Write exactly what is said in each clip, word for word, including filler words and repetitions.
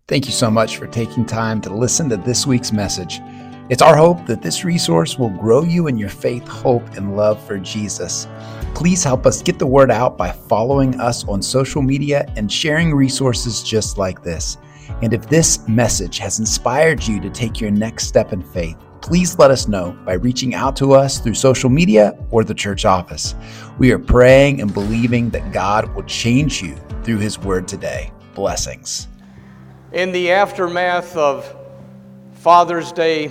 Thank you so much for taking time to listen to this week's message. It's our hope that this resource will grow you in your faith, hope, and love for Jesus. Please help us get the word out by following us on social media and sharing resources just like this. And if this message has inspired you to take your next step in faith, please let us know by reaching out to us through social media or the church office. We are praying and believing that God will change you through His word today. Blessings. In the aftermath of Father's Day,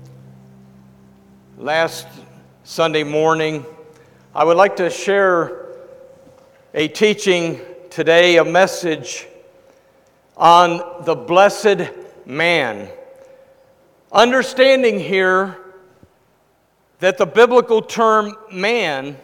last Sunday morning, I would like to share a teaching today, a message on the blessed man. Understanding here that the biblical term man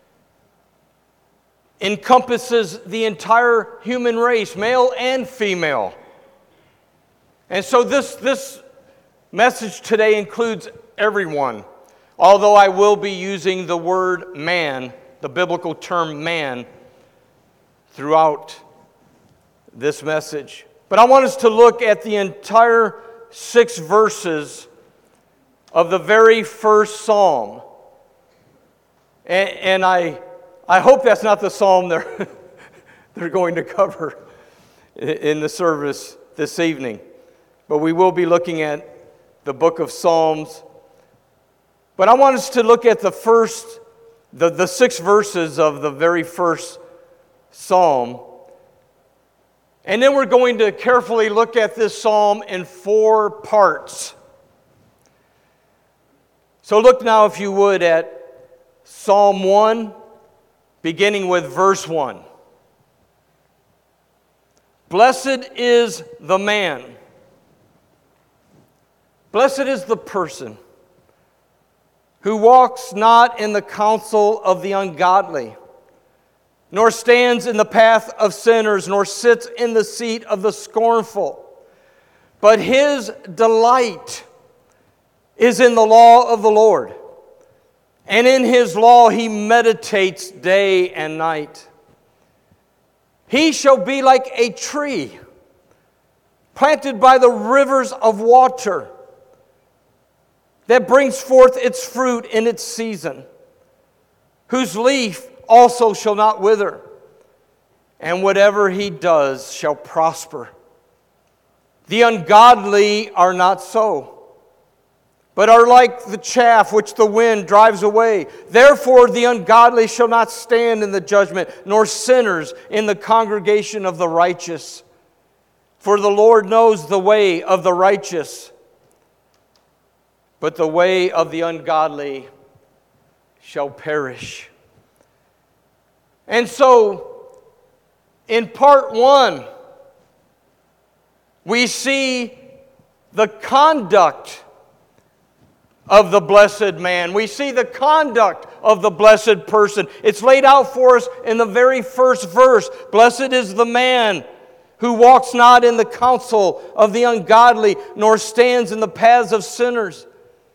encompasses the entire human race, male and female. And so this, this message today includes everyone, although I will be using the word man, the biblical term man, throughout this message. But I want us to look at the entire six verses of the very first psalm. And, and I, I hope that's not the psalm they're, they're going to cover in the service this evening. But we will be looking at the book of Psalms. But I want us to look at the first, the, the six verses of the very first psalm. And then we're going to carefully look at this psalm in four parts. So look now, if you would, at Psalm one, beginning with verse one. Blessed is the man. Blessed is the person who walks not in the counsel of the ungodly, nor stands in the path of sinners, nor sits in the seat of the scornful. But his delight is in the law of the Lord, and in his law he meditates day and night. He shall be like a tree planted by the rivers of water, that brings forth its fruit in its season, whose leaf also shall not wither, and whatever he does shall prosper. The ungodly are not so, but are like the chaff which the wind drives away. Therefore the ungodly shall not stand in the judgment, nor sinners in the congregation of the righteous. For the Lord knows the way of the righteous, but the way of the ungodly shall perish. And so, in part one, we see the conduct of the blessed man. We see the conduct of the blessed person. It's laid out for us in the very first verse. Blessed is the man who walks not in the counsel of the ungodly, nor stands in the paths of sinners,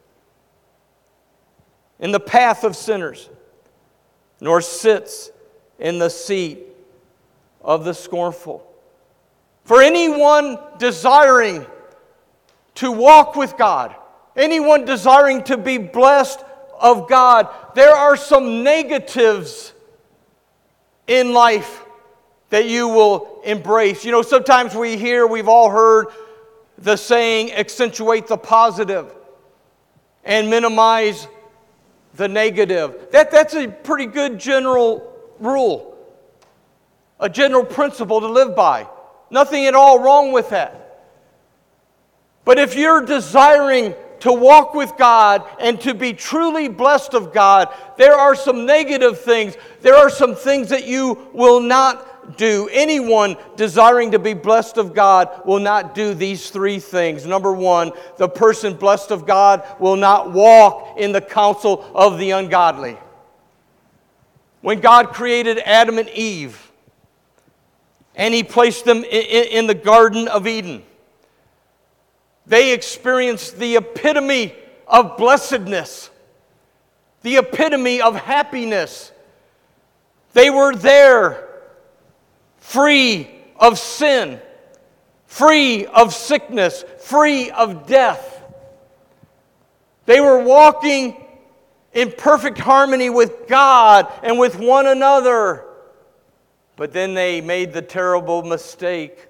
in the path of sinners, nor sits in the seat of the scornful. For anyone desiring to walk with God, anyone desiring to be blessed of God, there are some negatives in life that you will embrace. You know, sometimes we hear, we've all heard the saying, accentuate the positive and minimize the negative. That, that's a pretty good general rule, a general principle to live by. Nothing at all wrong with that. But if you're desiring to walk with God and to be truly blessed of God, there are some negative things. There are some things that you will not do. Anyone desiring to be blessed of God will not do these three things. Number one, the person blessed of God will not walk in the counsel of the ungodly. When God created Adam and Eve, and He placed them in the Garden of Eden, they experienced the epitome of blessedness, the epitome of happiness. They were there free of sin. free of sickness, free of death. They were walking in perfect harmony with God and with one another. But then they made the terrible mistake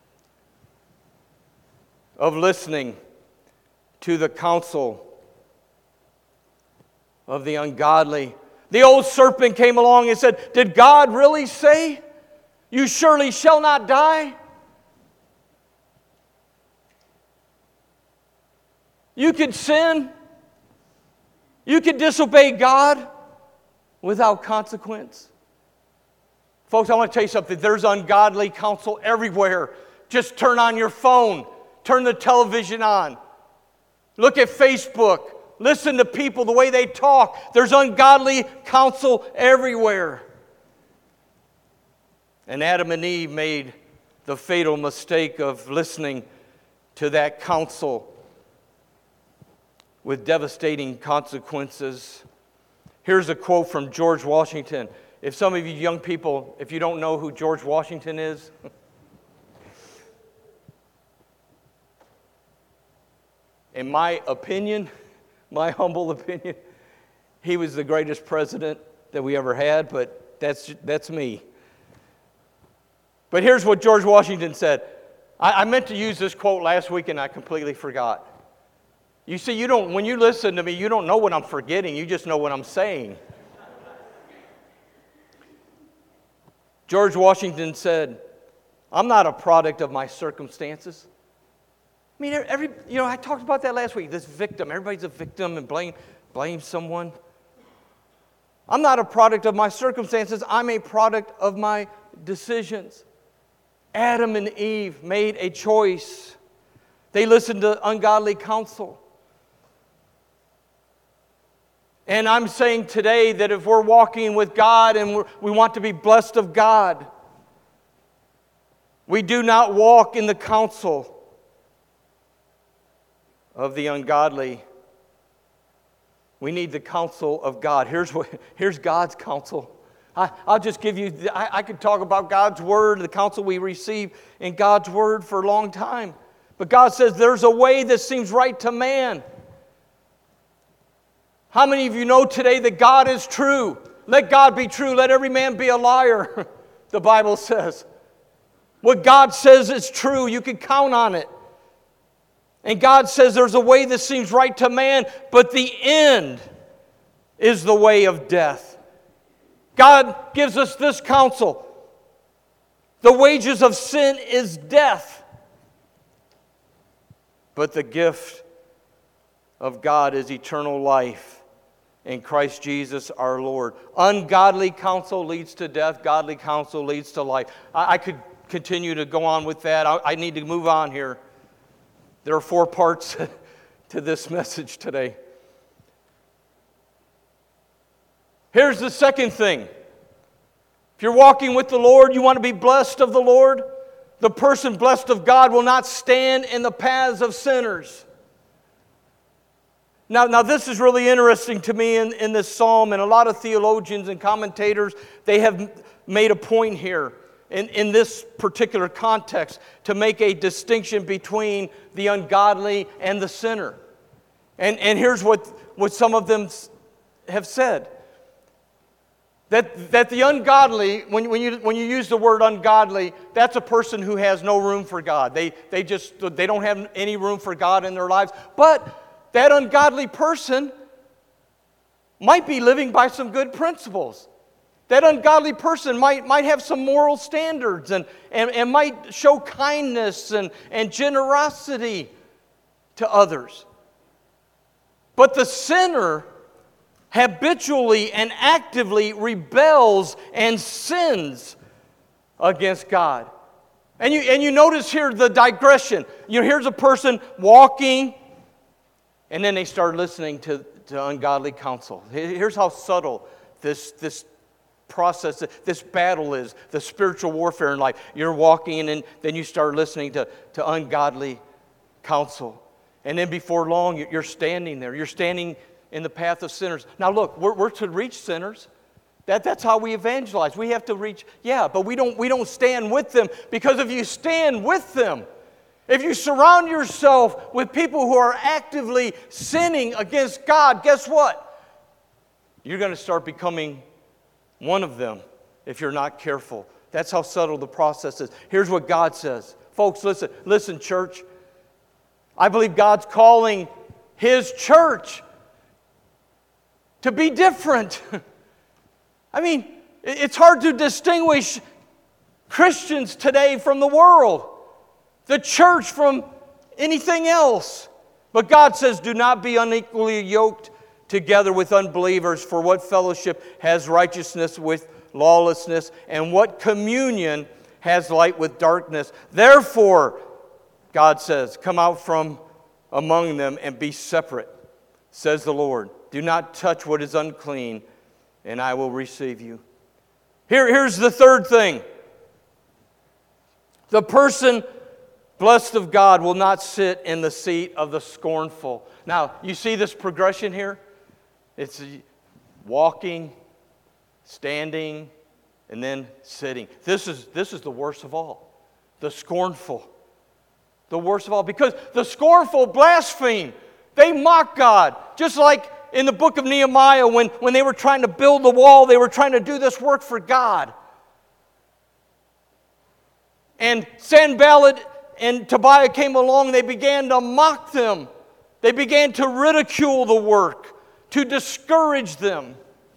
of listening to the counsel of the ungodly. The old serpent came along and said, "Did God really say, 'You surely shall not die'? You could sin. You could disobey God without consequence." Folks, I want to tell you something. There's ungodly counsel everywhere. Just turn on your phone. Turn the television on. Look at Facebook. Listen to people, the way they talk. There's ungodly counsel everywhere. And Adam and Eve made the fatal mistake of listening to that counsel with devastating consequences. Here's a quote from George Washington. If some of you young people, if you don't know who George Washington is, in my opinion, my humble opinion, he was the greatest president that we ever had, but that's, that's me. But here's what George Washington said. I, I meant to use this quote last week and I completely forgot. You see, you don't, when you listen to me, you don't know what I'm forgetting, you just know what I'm saying. George Washington said, "I'm not a product of my circumstances." I mean, every, you know, I talked about that last week, this victim. Everybody's a victim and blame, blame someone. I'm not a product of my circumstances. I'm a product of my decisions. Adam and Eve made a choice. They listened to ungodly counsel. And I'm saying today that if we're walking with God and we're, we want to be blessed of God, we do not walk in the counsel of the ungodly. We need the counsel of God. Here's what, here's God's counsel. I, I'll just give you, I, I could talk about God's Word, the counsel we receive in God's Word for a long time. But God says there's a way that seems right to man. How many of you know today that God is true? Let God be true. Let every man be a liar, the Bible says. What God says is true. You can count on it. And God says there's a way that seems right to man, but the end is the way of death. God gives us this counsel. The wages of sin is death, but the gift of God is eternal life in Christ Jesus our Lord. Ungodly counsel leads to death. Godly counsel leads to life. I, I could continue to go on with that. I, I need to move on here. There are four parts to this message today. Here's the second thing. If you're walking with the Lord, you want to be blessed of the Lord, the person blessed of God will not stand in the paths of sinners. Now, now this is really interesting to me in, in this psalm, and a lot of theologians and commentators, they have made a point here in, in this particular context to make a distinction between the ungodly and the sinner. And, and here's what, what some of them have said. That, that the ungodly, when, when, you, when you use the word ungodly, that's a person who has no room for God. They, they just they don't have any room for God in their lives. But that ungodly person might be living by some good principles. That ungodly person might, might have some moral standards and, and, and might show kindness and, and generosity to others. But the sinner habitually and actively rebels and sins against God. And you, and you notice here the digression. You know, here's a person walking, and then they start listening to, to ungodly counsel. Here's how subtle this, this process, this battle is, the spiritual warfare in life. You're walking, and then you start listening to, to ungodly counsel. And then before long, you're standing there. You're standing in the path of sinners. Now look, we're, we're to reach sinners. That, that's how we evangelize. We have to reach, yeah, but we don't, we don't stand with them, because if you stand with them, if you surround yourself with people who are actively sinning against God, guess what? You're going to start becoming one of them if you're not careful. That's how subtle the process is. Here's what God says. Folks, listen, listen, church. I believe God's calling His church to be different. I mean, it's hard to distinguish Christians today from the world, the church from anything else. But God says, do not be unequally yoked together with unbelievers, for what fellowship has righteousness with lawlessness, and what communion has light with darkness? Therefore, God says, come out from among them and be separate, says the Lord. Do not touch what is unclean, and I will receive you. Here, here's the third thing. The person blessed of God will not sit in the seat of the scornful. Now, you see this progression here? It's walking, standing, and then sitting. This is, this is the worst of all. The scornful. The worst of all. Because the scornful blaspheme. They mock God. Just like in the book of Nehemiah, when, when they were trying to build the wall, they were trying to do this work for God. And Sanballat and Tobiah came along, and they began to mock them. They began to ridicule the work, to discourage them.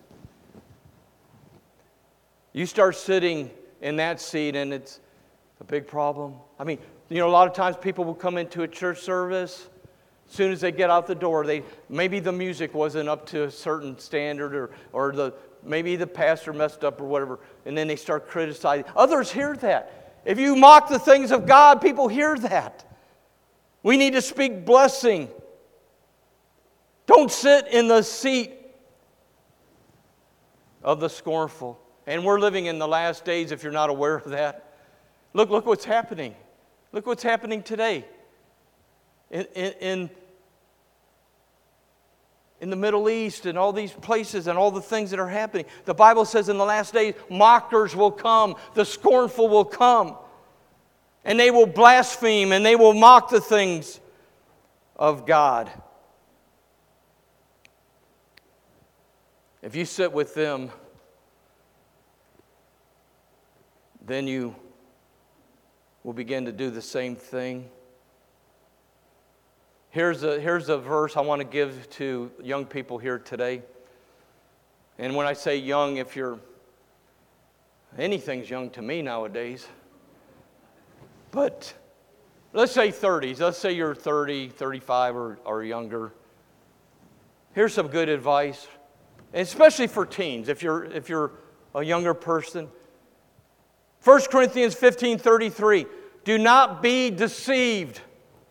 You start sitting in that seat, and it's a big problem. I mean, you know, a lot of times people will come into a church service. As soon as they get out the door, they maybe the music wasn't up to a certain standard, or or the maybe the pastor messed up or whatever, and then they start criticizing. Others hear that. If you mock the things of God, people hear that. We need to speak blessing. Don't sit in the seat of the scornful. And we're living in the last days, if you're not aware of that. Look, look what's happening. Look what's happening today. In, in, in, in the Middle East and all these places and all the things that are happening. The Bible says in the last days, mockers will come, the scornful will come. And they will blaspheme and they will mock the things of God. If you sit with them, then you will begin to do the same thing. Here's a, here's a verse I want to give to young people here today. And when I say young, if you're, anything's young to me nowadays. But let's say thirties. Let's say you're thirty, thirty-five or, or younger. Here's some good advice, especially for teens, if you're, if you're a younger person. First Corinthians fifteen thirty-three, do not be deceived.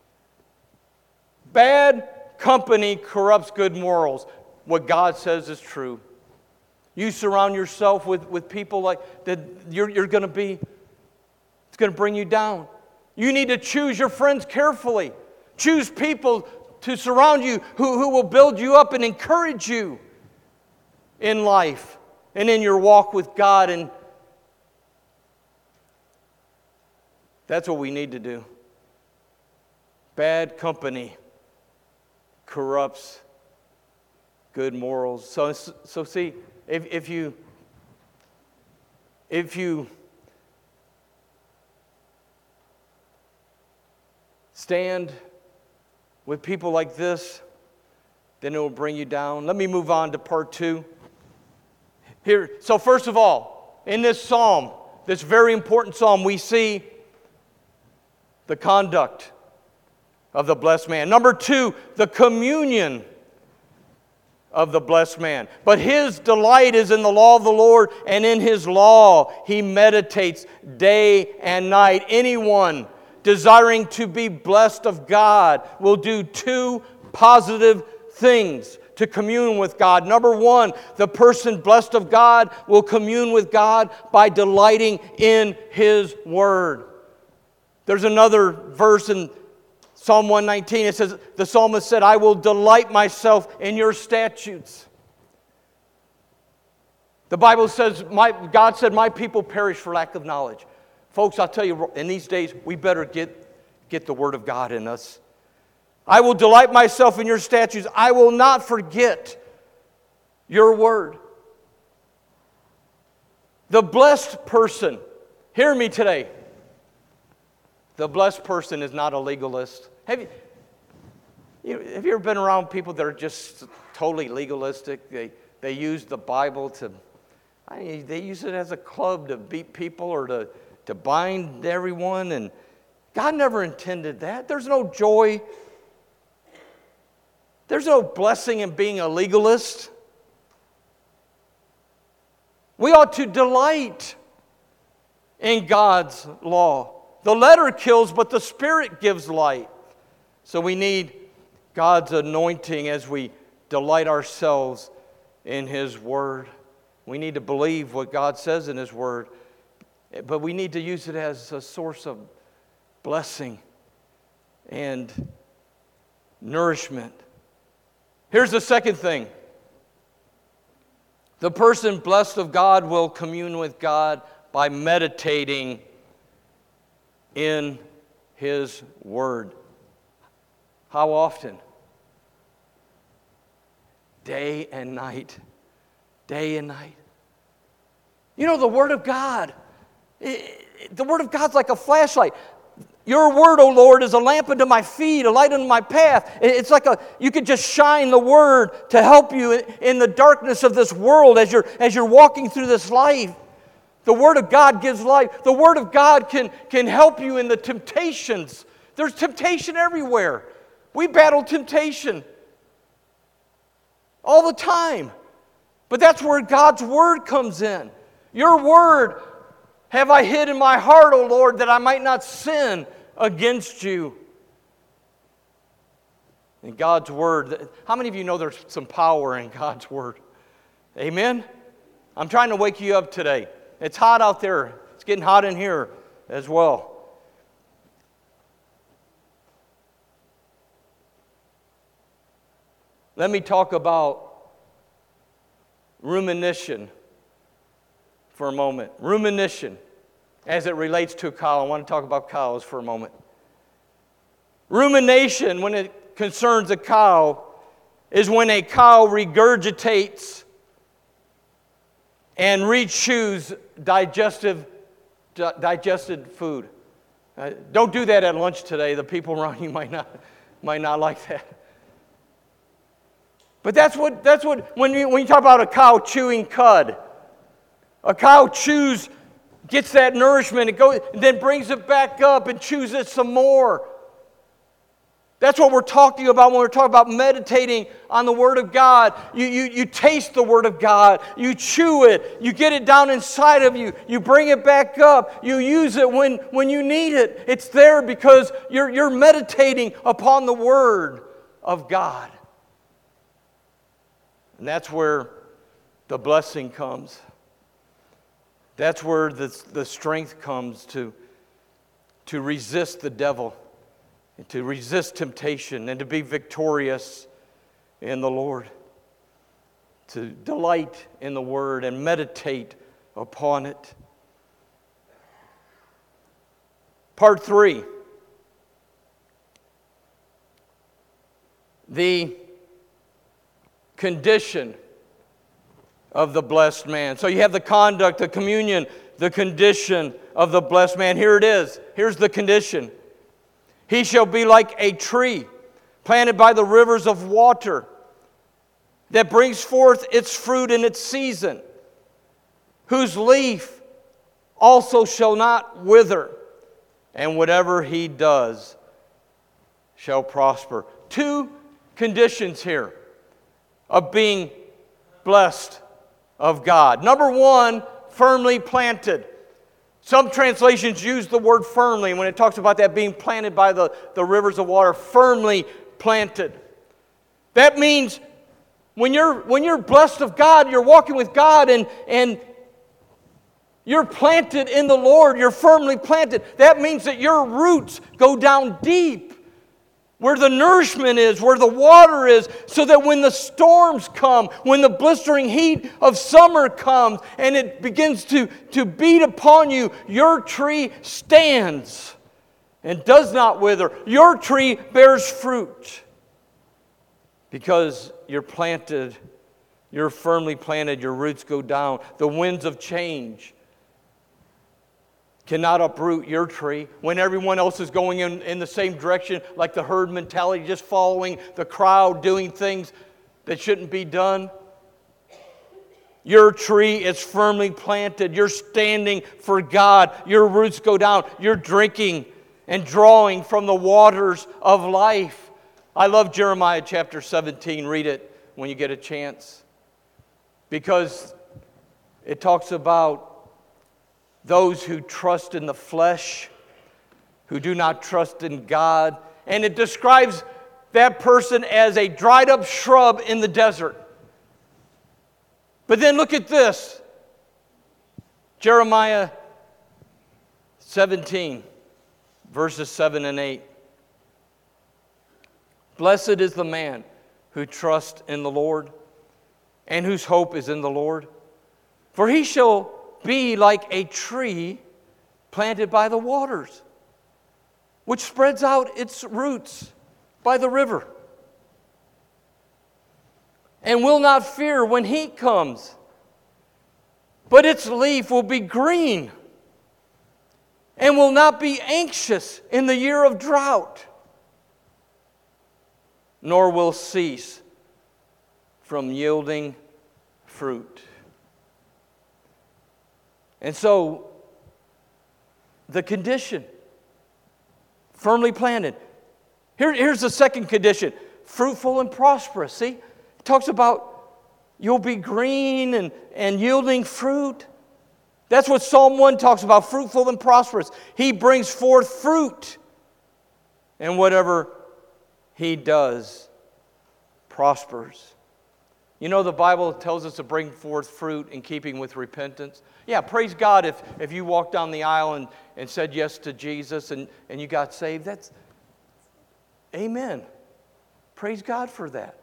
Bad company corrupts good morals. What God says is true. You surround yourself with, with people like that, you're, you're going to be, it's going to bring you down. You need to choose your friends carefully. Choose people to surround you who, who will build you up and encourage you in life and in your walk with God. And that's what we need to do. Bad company corrupts good morals. So, so see, if, if you if you stand with people like this, then it will bring you down. Let me move on to part two. Here, so first of all, in this psalm, this very important psalm, we see the conduct of the blessed man. Number two, the communion of the blessed man. But his delight is in the law of the Lord, and in His law he meditates day and night. Anyone desiring to be blessed of God will do two positive things to commune with God. Number one, the person blessed of God will commune with God by delighting in His Word. There's another verse in Psalm one nineteen. It says, the psalmist said, I will delight myself in your statutes. The Bible says, my, God said, my people perish for lack of knowledge. Folks, I'll tell you, in these days, we better get get the Word of God in us. I will delight myself in your statutes. I will not forget your word. The blessed person, hear me today. The blessed person is not a legalist. Have you, you know, have you ever been around people that are just totally legalistic? They, they use the Bible to, I mean, they use it as a club to beat people or to, to bind everyone. And God never intended that. There's no joy. There's no blessing in being a legalist. We ought to delight in God's law. The letter kills, but the Spirit gives light. So we need God's anointing as we delight ourselves in His Word. We need to believe what God says in His Word, but we need to use it as a source of blessing and nourishment. Here's the second thing. The person blessed of God will commune with God by meditating in His Word. How often? Day and night. Day and night. You know, the Word of God, it, it, the Word of God's like a flashlight. Your word, O Lord, is a lamp unto my feet, a light unto my path. It's like a, you could just shine the word to help you in, in the darkness of this world as you're, as you're walking through this life. The Word of God gives life. The Word of God can, can help you in the temptations. There's temptation everywhere. We battle temptation all the time. But that's where God's Word comes in. Your Word have I hid in my heart, O Lord, that I might not sin against you. In God's Word, how many of you know there's some power in God's Word? Amen? I'm trying to wake you up today. It's hot out there. It's getting hot in here as well. Let me talk about rumination for a moment. Rumination as it relates to a cow. I want to talk about cows for a moment. Rumination, when it concerns a cow, is when a cow regurgitates and rechews digestive, digested food. Uh, don't do that at lunch today. The people around you might not, might not like that. But that's what, that's what when, you, when you talk about a cow chewing cud, a cow chews, gets that nourishment, it goes, and then brings it back up and chews it some more. That's what we're talking about when we're talking about meditating on the Word of God. You, you, you taste the Word of God. You chew it. You get it down inside of you. You bring it back up. You use it when, when you need it. It's there because you're, you're meditating upon the Word of God. And that's where the blessing comes. That's where the, the strength comes to, to resist the devil, and to resist temptation, and to be victorious in the Lord. To delight in the Word and meditate upon it. Part three. The condition of the blessed man. So you have the conduct, the communion, the condition of the blessed man. Here it is. Here's the condition. He shall be like a tree planted by the rivers of water that brings forth its fruit in its season, whose leaf also shall not wither, and whatever he does shall prosper. Two conditions here of being blessed of God. Number one, firmly planted. Some translations use the word firmly when it talks about that being planted by the, the rivers of water, firmly planted. That means when you're, when you're blessed of God, you're walking with God and, and you're planted in the Lord, you're firmly planted. That means that your roots go down deep, where the nourishment is, where the water is, so that when the storms come, when the blistering heat of summer comes, and it begins to, to beat upon you, your tree stands and does not wither. Your tree bears fruit because you're planted, you're firmly planted, your roots go down. The winds of change cannot uproot your tree when everyone else is going in, in the same direction, like the herd mentality, just following the crowd, doing things that shouldn't be done. Your tree is firmly planted. You're standing for God. Your roots go down. You're drinking and drawing from the waters of life. I love Jeremiah chapter seventeen. Read it when you get a chance. Because it talks about those who trust in the flesh, who do not trust in God. And it describes that person as a dried up shrub in the desert. But then look at this. Jeremiah seventeen, verses seven and eight. Blessed is the man who trusts in the Lord and whose hope is in the Lord. For he shall be like a tree planted by the waters, which spreads out its roots by the river, and will not fear when heat comes, but its leaf will be green, and will not be anxious in the year of drought, nor will cease from yielding fruit. And so, the condition, firmly planted. Here, here's the second condition, fruitful and prosperous. See, it talks about you'll be green and, and yielding fruit. That's what Psalm one talks about, fruitful and prosperous. He brings forth fruit, and whatever he does prospers. You know, the Bible tells us to bring forth fruit in keeping with repentance. Yeah, praise God if, if you walked down the aisle and, and said yes to Jesus and, and you got saved. That's, amen. Praise God for that.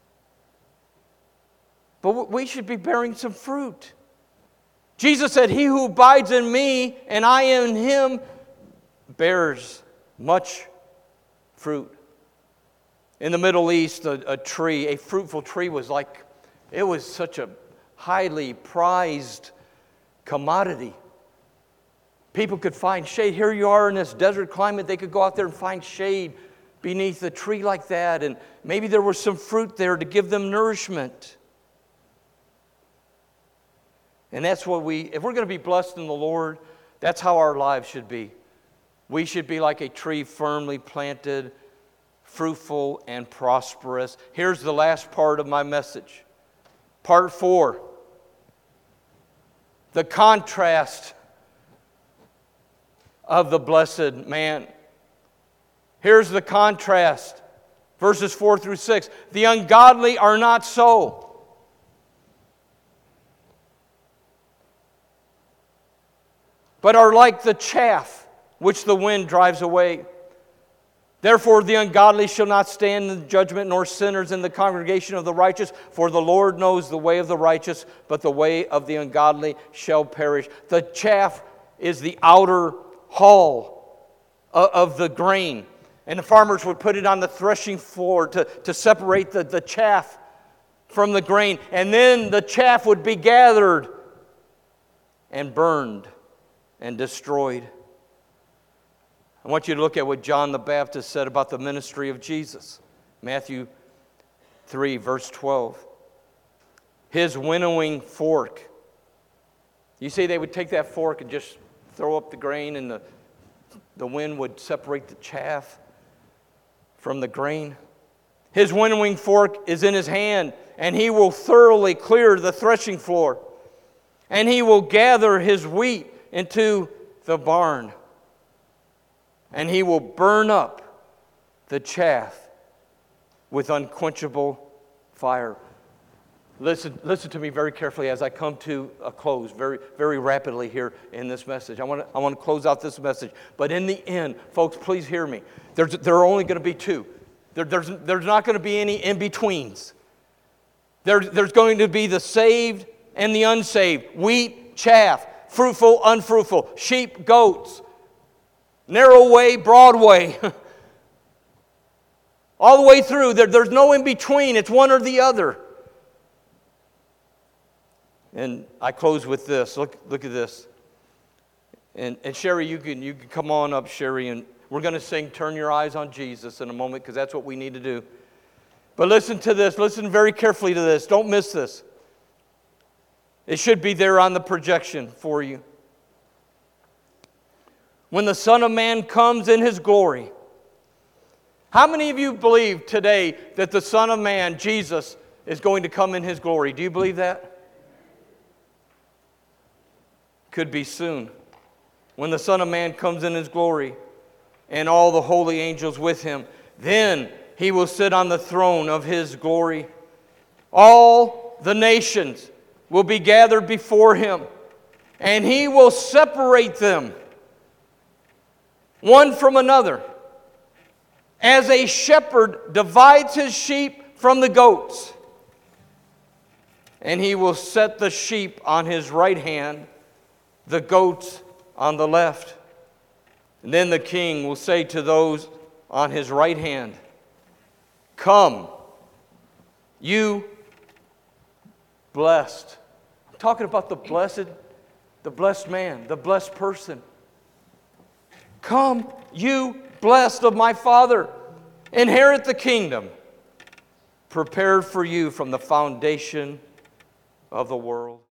But we should be bearing some fruit. Jesus said, he who abides in me and I in him bears much fruit. In the Middle East, a, a tree, a fruitful tree was like, it was such a highly prized commodity. People could find shade. Here you are in this desert climate, they could go out there and find shade beneath a tree like that, and maybe there was some fruit there to give them nourishment. And that's what we, if we're going to be blessed in the Lord, that's how our lives should be. We should be like a tree firmly planted, fruitful and prosperous. Here's the last part of my message. Part four. The contrast of the blessed man. Here's the contrast. Verses four through six. The ungodly are not so. But are like the chaff which the wind drives away. Therefore the ungodly shall not stand in the judgment, nor sinners in the congregation of the righteous. For the Lord knows the way of the righteous, but the way of the ungodly shall perish. The chaff is the outer hull of the grain. And the farmers would put it on the threshing floor to, to separate the, the chaff from the grain. And then the chaff would be gathered and burned and destroyed. I want you to look at what John the Baptist said about the ministry of Jesus. Matthew three, verse twelve. His winnowing fork. You see, they would take that fork and just throw up the grain, and the, the wind would separate the chaff from the grain. His winnowing fork is in his hand, and he will thoroughly clear the threshing floor, and he will gather his wheat into the barn, and he will burn up the chaff with unquenchable fire. Listen, listen to me very carefully as I come to a close very, very rapidly here in this message. I want to, I want to close out this message. But in the end, folks, please hear me. There's, there are only going to be two. There, there's, there's not going to be any in-betweens. There, there's going to be the saved and the unsaved. Wheat, chaff, fruitful, unfruitful, sheep, goats. narrow way, broad way. All the way through. There, there's no in between. It's one or the other. And I close with this. Look, look at this. And, and Sherry, you can, you can come on up, Sherry, and we're going to sing Turn Your Eyes on Jesus in a moment because that's what we need to do. But listen to this. Listen very carefully to this. Don't miss this. It should be there on the projection for you. When the Son of Man comes in His glory. How many of you believe today that the Son of Man, Jesus, is going to come in His glory? Do you believe that? Could be soon. When the Son of Man comes in His glory and all the holy angels with Him, then He will sit on the throne of His glory. All the nations will be gathered before Him, and He will separate them one from another, as a shepherd divides his sheep from the goats. And He will set the sheep on His right hand, the goats on the left. And then the King will say to those on His right hand, "Come, you blessed." I'm talking about the blessed, the blessed man, the blessed person. "Come, you blessed of my Father, inherit the kingdom prepared for you from the foundation of the world."